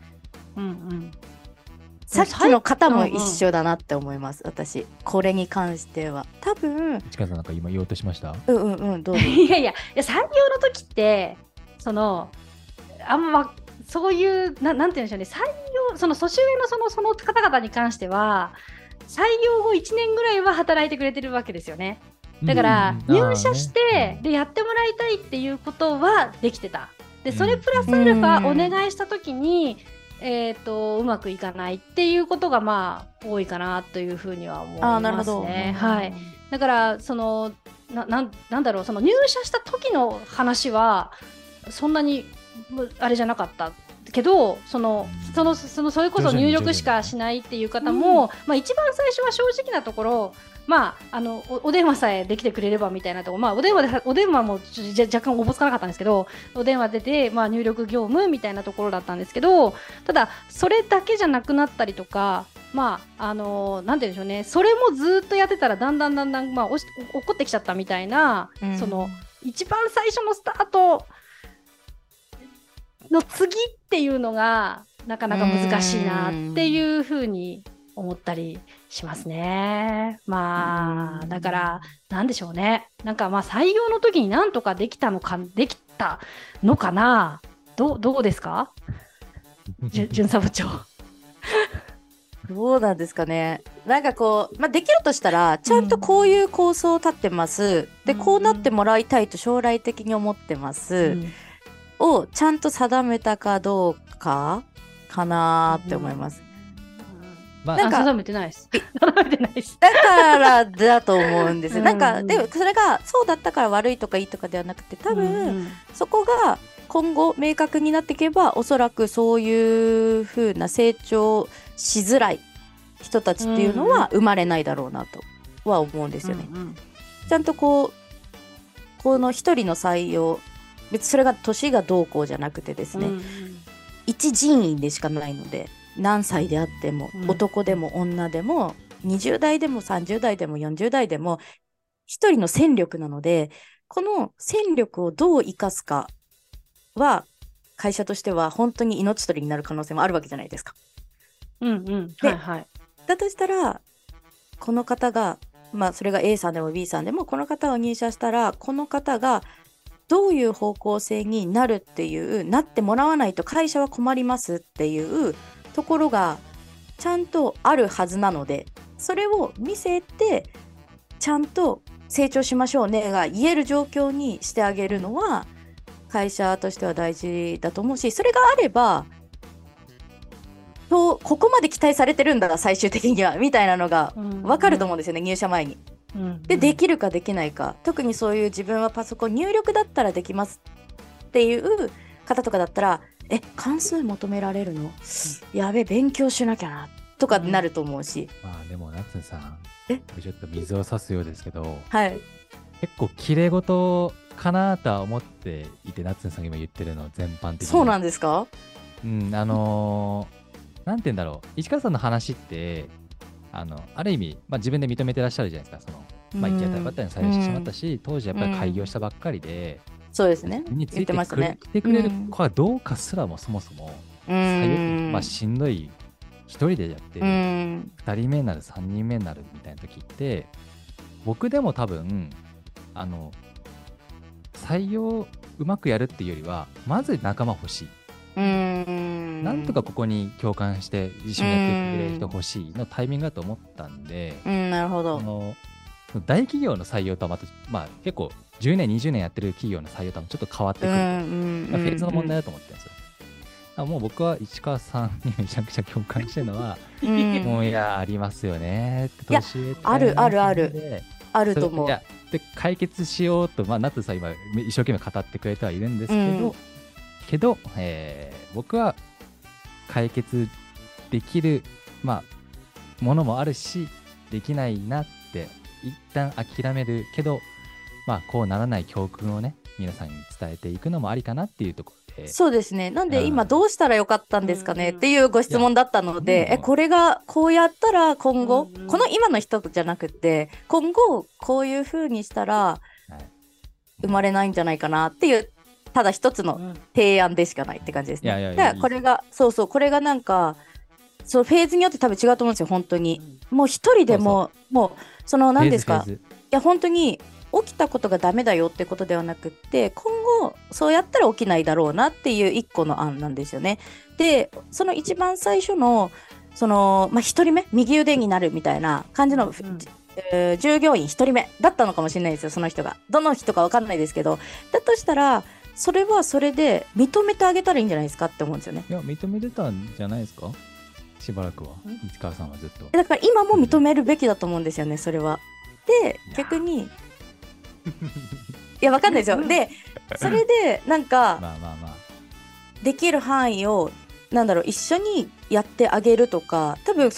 さっきの方も一緒だなって思います、私これに関しては。多分市川さんなんか今言おうとしました？ どうぞ。 いや産業の時ってあんまそういうなんて言うんでしょうね、採用その年上のその方々に関しては採用後1年ぐらいは働いてくれてるわけですよね。だから入社してでやってもらいたいっていうことはできてた。でそれプラスアルファお願いした時にうまくいかないっていうことがまあ多いかなというふうには思いますね。はい。だからなんだろう、その入社した時の話はそんなにあれじゃなかったけど、それこそ入力しかしないっていう方も、まあ一番最初は正直なところ、まあお電話さえできてくれればみたいなところ、まあお電話も若干おぼつかなかったんですけど、お電話出てまあ入力業務みたいなところだったんですけど、ただそれだけじゃなくなったりとか、まあなんて言うんでしょうね、それもずっとやってたらだんだんまあ怒ってきちゃったみたいな、その一番最初のスタートの次っていうのがなかなか難しいなっていうふうに思ったりしますね。まあだからなんでしょうね、なんかまあ採用の時になんとかできたのかな。どうですか巡査部長。 どうなんですかね。なんかこう、まあ、できるとしたらちゃんとこういう構想を立ってます、でこうなってもらいたいと将来的に思ってます、をちゃんと定めたかどうかかなって思います。 なんか定めてないです。定めてないです。 だからだと思うんですよ。なんかでもそれがそうだったから悪いとかいいとかではなくて、多分そこが今後明確になっていけば、おそらくそういう風な成長しづらい人たちっていうのは生まれないだろうなとは思うんですよね。ちゃんとこの一人の採用、別にそれが年がどうこうじゃなくてですね、 一人員でしかないので、何歳であっても、男でも女でも、20代でも30代でも40代でも、一人の戦力なので、この戦力をどう生かすかは、会社としては本当に命取りになる可能性もあるわけじゃないですか。 はいはい。 だとしたら、この方が、それが A さんでも B さんでも、この方を入社したら、この方がどういう方向性になるっていう、なってもらわないと会社は困りますっていうところがちゃんとあるはずなので、それを見せて、ちゃんと成長しましょうねが言える状況にしてあげるのは、会社としては大事だと思うし、それがあれば、ここまで期待されてるんだ最終的にはみたいなのが分かると思うんですよね、入社前に。で、できるかできないか、特にそういう自分はパソコン入力だったらできますっていう方とかだったら、関数求められるの、やべ、勉強しなきゃなとかなると思うし。 でも夏さん、ちょっと水を差すようですけど、 はい、 結構綺麗事かなとは思っていて、夏さんが今言ってるの全般的に。 そうなんですか？ なんて言うんだろう、市川さんの話ってある意味、自分で認めてらっしゃるじゃないですか。行き当たりばったりに採用してしまったし、当時やっぱり開業したばっかりで、 そうですね、 について来てくれる子はどうかすらもそもそも採用、しんどい、一人でやってる、2人目になる3人目になるみたいな時って、僕でも多分採用うまくやるっていうよりは、まず仲間欲しい。なんとかここに共感して一緒にやってくれる人欲しいのタイミングだと思ったんで、 なるほど。 大企業の採用とはまた、結構10年20年やってる企業の採用とはちょっと変わってくる、フェーズの問題だと思ってるんですよ。もう僕は市川さんにめちゃくちゃ共感してるのは、もうありますよねって、 あると思う。 で解決しようと、夏さん今一生懸命語ってくれてはいるんですけど、僕は解決できる、ものもあるし、できないなって一旦諦めるけど、こうならない教訓をね、皆さんに伝えていくのもありかなっていうところで。 そうですね。なんで今どうしたらよかったんですかねっていうご質問だったので、これがこうやったら今後、この今の人じゃなくて、今後こういう風にしたら生まれないんじゃないかなっていう、ただ一つの提案でしかないって感じですね。だからこれが、これがなんか、フェーズによって多分違うと思うんですよ、本当に。もう一人でも、もう、何ですか、いや、本当に起きたことがダメだよってことではなくって、今後、そうやったら起きないだろうなっていう一個の案なんですよね。で、その一番最初の、一人目、右腕になるみたいな感じの、従業員一人目だったのかもしれないですよ、その人が。どの人か分かんないですけど、だとしたら、それはそれで認めてあげたらいいんじゃないですかって思うんですよね。 いや、認めてたんじゃないですか、しばらくは。市川さんはずっと。 だから今も認めるべきだと思うんですよね、それは。で、逆に、いや、わかんないですよ。で、それで、なんか、できる範囲を、一緒にやってあげるとか、多分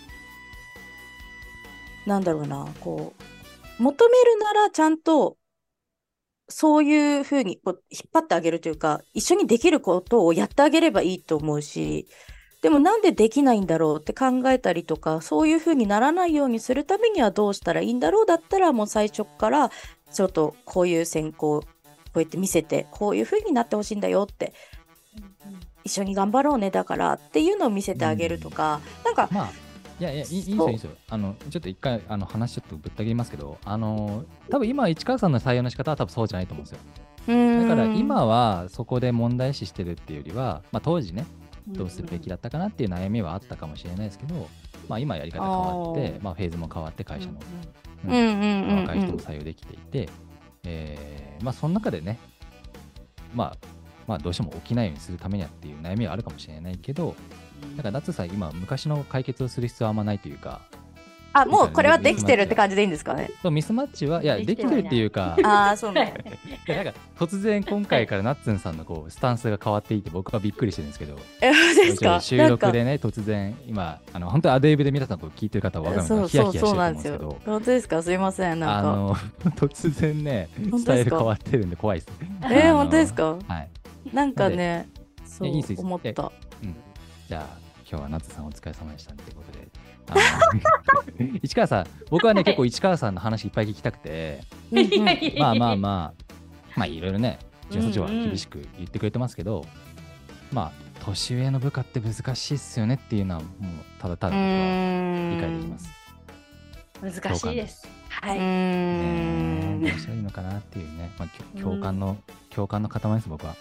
求めるならちゃんと、そういうふうに引っ張ってあげるというか、一緒にできることをやってあげればいいと思うし、でもなんでできないんだろうって考えたりとか、そういうふうにならないようにするためにはどうしたらいいんだろうだったら、もう最初からちょっとこういう選考、こうやって見せて、こういうふうになってほしいんだよって、一緒に頑張ろうねだからっていうのを見せてあげるとか、なんか、 いいですよ、いいですよ。ちょっと一回話ちょっとぶった切りますけど、多分今市川さんの採用の仕方は多分そうじゃないと思うんですよ。だから今はそこで問題視してるっていうよりは、当時ね、どうするべきだったかなっていう悩みはあったかもしれないですけど、今やり方変わって、フェーズも変わって会社の若い人も採用できていて、その中でね、どうしても起きないようにするためにはっていう悩みはあるかもしれないけど、だから夏さん今昔の解決をする必要はあんまないというか、 もうこれはできてるって感じでいいんですかね。 ミスマッチは、いや、できてるっていうか、 そうね。 なんか突然今回からナッツンさんのスタンスが変わっていて、僕はびっくりしてるんですけど、 ですか、 収録でね、突然、今、本当にアドリブで皆さん聞いてる方は分かるのかヒヤヒヤしてると思うんですけど、 本当ですか、すいません、 突然ね、スタイル変わってるんで怖いです。 本当ですか。 はい。 なんかね、 そういいです思った。 じゃあ今日は夏さんお疲れ様でしたってことで。市川さん、僕はね、結構市川さんの話いっぱい聞きたくて、まあいろいろね、巡査長は厳しく言ってくれてますけど、まあ年上の部下って難しいっすよねっていうのはもうただただ僕は理解できます。 難しいです。はい。 どうしたらいいのかなっていうね、まあ共感の塊です、僕は。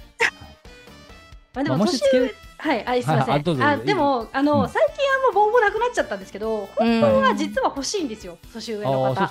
でも年上、はい、すみません。でも最近もうボンボなくなっちゃったんですけど、本当は実は欲しいんですよ、年上の方。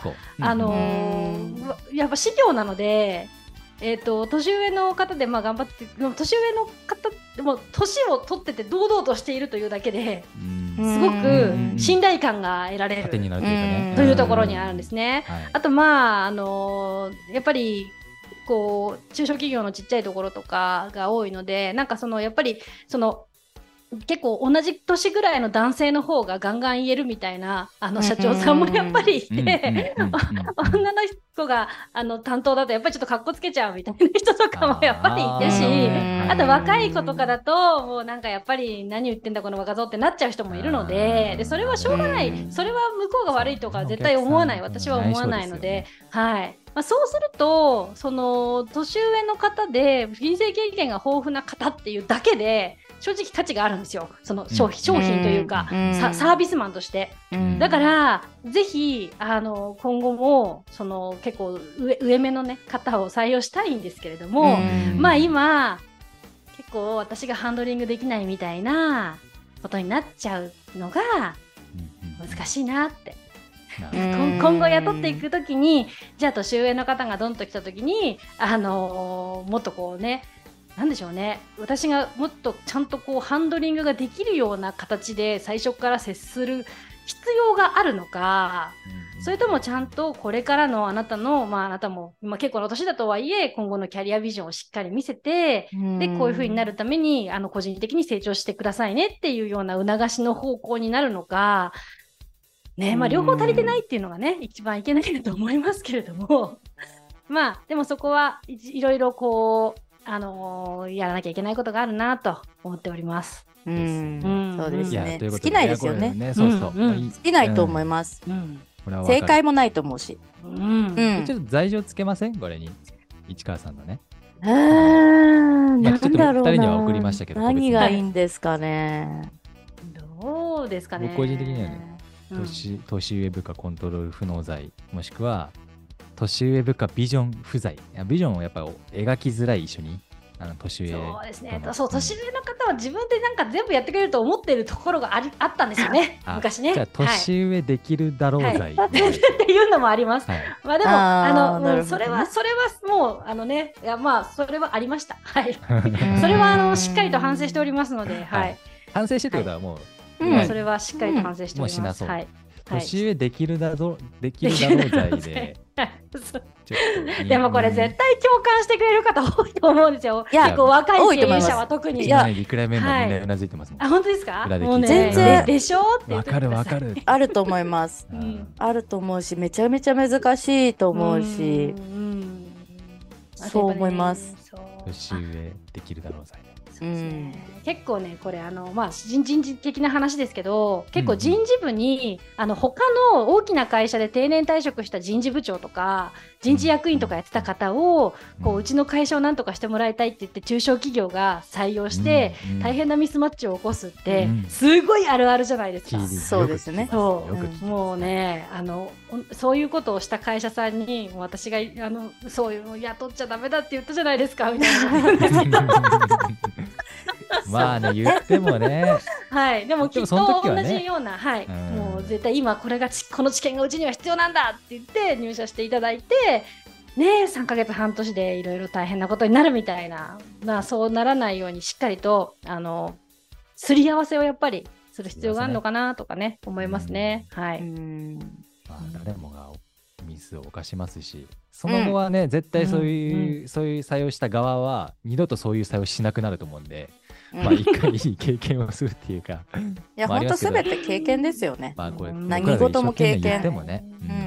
やっぱ事業なので、年上の方で頑張って、年上の方でも年を取ってて堂々としているというだけですごく信頼感が得られるというところにあるんですね。あとやっぱりこう中小企業のちっちゃいところとかが多いので、なんかやっぱり結構同じ年ぐらいの男性の方がガンガン言えるみたいな社長さんもやっぱりいて、女の人が担当だとやっぱりちょっとかっこつけちゃうみたいな人とかもやっぱりいたし、あと若い子とかだともうなんかやっぱり何言ってんだこの若造ってなっちゃう人もいるので、それはしょうがない、それは向こうが悪いとか絶対思わない、私は思わないので、はい。そうすると年上の方で人生経験が豊富な方っていうだけで正直価値があるんですよ、商品というか、サービスマンとして。だからぜひ今後も結構上目のね方を採用したいんですけれども、今結構私がハンドリングできないみたいなことになっちゃうのが難しいなって。今後雇っていくときに、じゃあ年上の方がドンと来たときにもっとこうね、なんでしょうね、私がもっとちゃんとこうハンドリングができるような形で最初から接する必要があるのか、それともちゃんとこれからのあなたの、あなたも結構の年だとはいえ今後のキャリアビジョンをしっかり見せて、でこういう風になるために個人的に成長してくださいねっていうような促しの方向になるのかね、両方足りてないっていうのがね一番いけないと思いますけれどもでもそこはいろいろこうやらなきゃいけないことがあるなと思っております。 そうですね。好きないですよね。好きないと思います。正解もないと思うし。 ちょっと罪状つけませんこれに、市川さんのね。 なんだろうな。 2人には送りましたけど。 何がいいんですかね。 どうですかね。 僕個人的にはね、年上部下コントロール不能罪、もしくは年上部下ビジョン不在。ビジョンをやっぱり描きづらい、一緒に年上。 そうですね。年上の方は自分でなんか全部やってくれると思っているところがあったんですよね。昔ね。 じゃあ年上できるだろう罪、 っていうのもあります。でもそれはもういやそれはありました。はい。それはしっかりと反省しておりますので、はい。 反省してってことはもう。 それはしっかりと反省しております。はい。 年上できるだろう罪で。 でもこれ絶対共感してくれる方多いと思うんですよ。結構若い経営者は特に。 リクライメンバーみんなうなずいてますもん。 本当ですか？ 全然でしょってわかるわかる。 あると思います。あると思うし、めちゃめちゃ難しいと思うし、そう思います。 年上できるだろう罪。 結構ねこれ人事的な話ですけど、結構人事部に他の大きな会社で定年退職した人事部長とか人事役員とかやってた方をうちの会社をなんとかしてもらいたいって言って中小企業が採用して大変なミスマッチを起こすってすごいあるあるじゃないですか。 そうですね。 もうねそういうことをした会社さんに私がそういうの雇っちゃダメだって言ったじゃないですかみたいな。 まあね言ってもね。 はい。でもきっと同じような、はい。もう絶対今この知見がうちには必要なんだって言って入社していただいて、ね3ヶ月半年でいろいろ大変なことになるみたいな、そうならないようにしっかりとすり合わせをやっぱりする必要があるのかなとかね思いますね。はい。 誰もがミスを犯しますし、その後はね絶対そういう採用した側は二度とそういう採用しなくなると思うんで。一回いい経験をするっていうか。 いや、本当すべて経験ですよね。何事も経験。 でもね。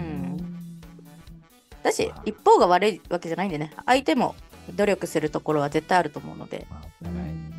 だし、一方が悪いわけじゃないんでね。相手も努力するところは絶対あると思うので。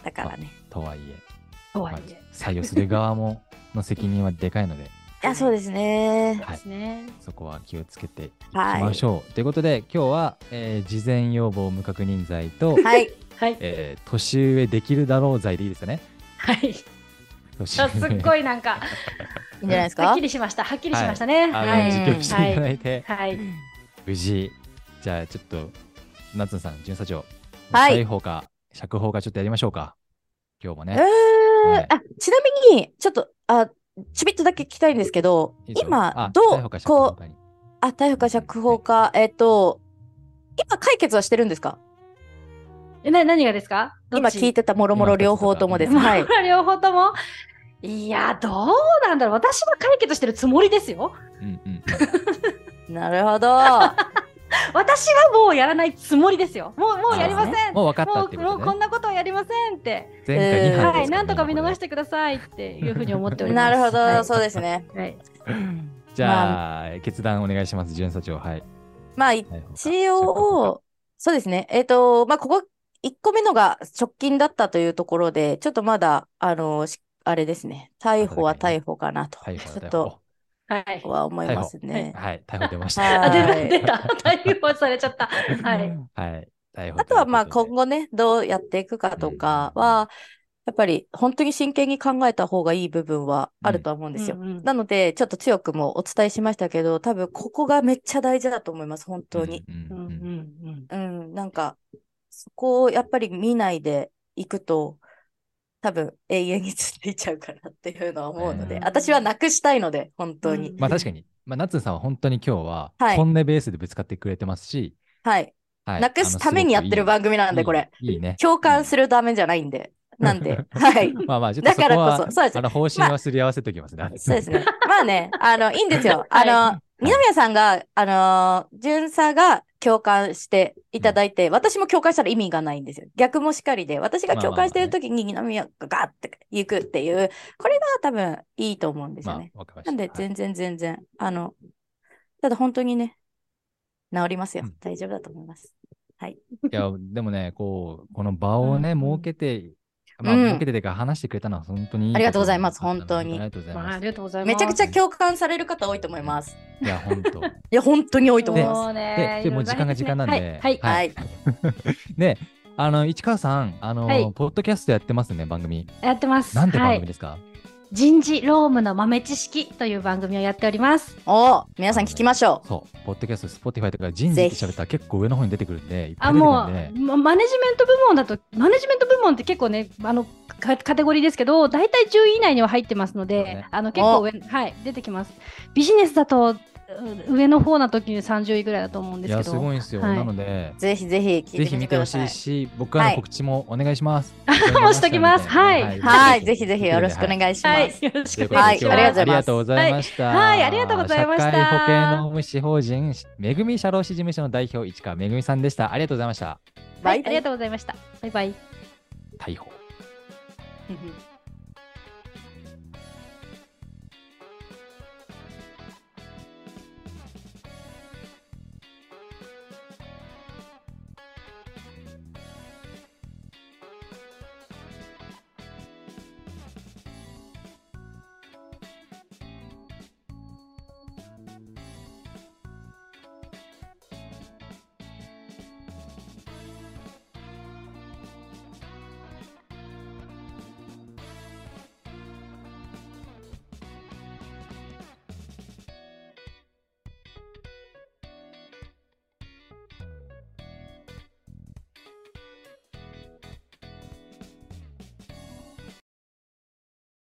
だからね。 とはいえ。採用する側もの責任はでかいので。 いや、そうですね。 はい。そこは気をつけていきましょう。ということで、今日は、事前要望無確認罪と、 はい。 年上できるだろう罪でいいですかね。 はい。すっごいなんか、 いいんじゃないですか。 はっきりしました。はっきりしましたね。 自供していただいて、無事、じゃあちょっと、夏野さん、巡査長、逮捕か釈放かちょっとやりましょうか。今日もね。 ちなみに、ちょっと、ちびっとだけ聞きたいんですけど、今、逮捕か釈放か、今解決はしてるんですか？ 何がですか？ 今聞いてたもろもろ両方ともです。 はい。両方とも。いや、どうなんだろう。私は解決してるつもりですよ。 なるほど。 私はもうやらないつもりですよ。もうやりません。 もう分かったってことね。 もうこんなことはやりませんって。 前回2 はい、なんとか見逃してくださいっていうふうに思っております。 なるほど、そうですね。 じゃあ、決断お願いします、巡査長。はい。 まあ、一応、そうですね。まあ、ここ、1個目のが直近だったというところで、ちょっとまだ、あれですね。逮捕は逮捕かなと。ちょっと、は思いますね。 はい、逮捕出ました。 出た。逮捕されちゃった。はい。 あとは、まあ、今後ね、どうやっていくかとかは、やっぱり本当に真剣に考えた方がいい部分はあるとは思うんですよ。なので、ちょっと強くもお伝えしましたけど、多分ここがめっちゃ大事だと思います、本当に。なんか、そこをやっぱり見ないでいくと、多分永遠に続いちゃうかなっていうのは思うので、私はなくしたいので、本当に。 まあ確かに、夏さんは本当に今日は本音ベースでぶつかってくれてますし、 なくすためにやってる番組なんで、これ。 いいね。 共感するためじゃないんで。なんで、はい。 まあまあ、ちょっとそこは、方針はすり合わせときますね。 そうですね。まあね、いいんですよ。二宮さんが、巡査が共感していただいて、私も共感したら意味がないんですよ。逆もしかりで、私が共感してるときに二宮がガーって行くっていう、これが多分いいと思うんですよね。なんで、全然、ただ本当にね、治りますよ。大丈夫だと思います。はい。 いや、でもね、この場をね、設けて、設けてか話してくれたのは本当にいい。 ありがとうございます、本当に。 ありがとうございます。 めちゃくちゃ共感される方多いと思います。 いや、本当。 いや、本当に多いと思います。 で、もう時間が時間なんで。 はい。 で、市川さん、ポッドキャストやってますね、番組。 やってます。 なんて番組ですか？ 人事労務の豆知識という番組をやっております。 皆さん聞きましょう。 そう、ポッドキャスト、スポティファイとか人事って喋ったら結構上の方に出てくるんで、 もうマネジメント部門だと、マネジメント部門って結構ね、カテゴリーですけど、大体10位以内には入ってますので、結構上、出てきます。ビジネスだと上の方な時に30位ぐらいだと思うんですけど。 いや、すごいんですよ。なので、 ぜひ聞いてみてください。 ぜひ見てほしいし、僕らの告知もお願いします。 もしときます。 はい。ぜひよろしくお願いします。 よろしくお願いします。 ありがとうございました。 はい、ありがとうございました。 社会保険労務士法人めぐみ社労士事務所の代表市川めぐみさんでした。ありがとうございました。 ありがとうございました。バイバイ。 逮捕。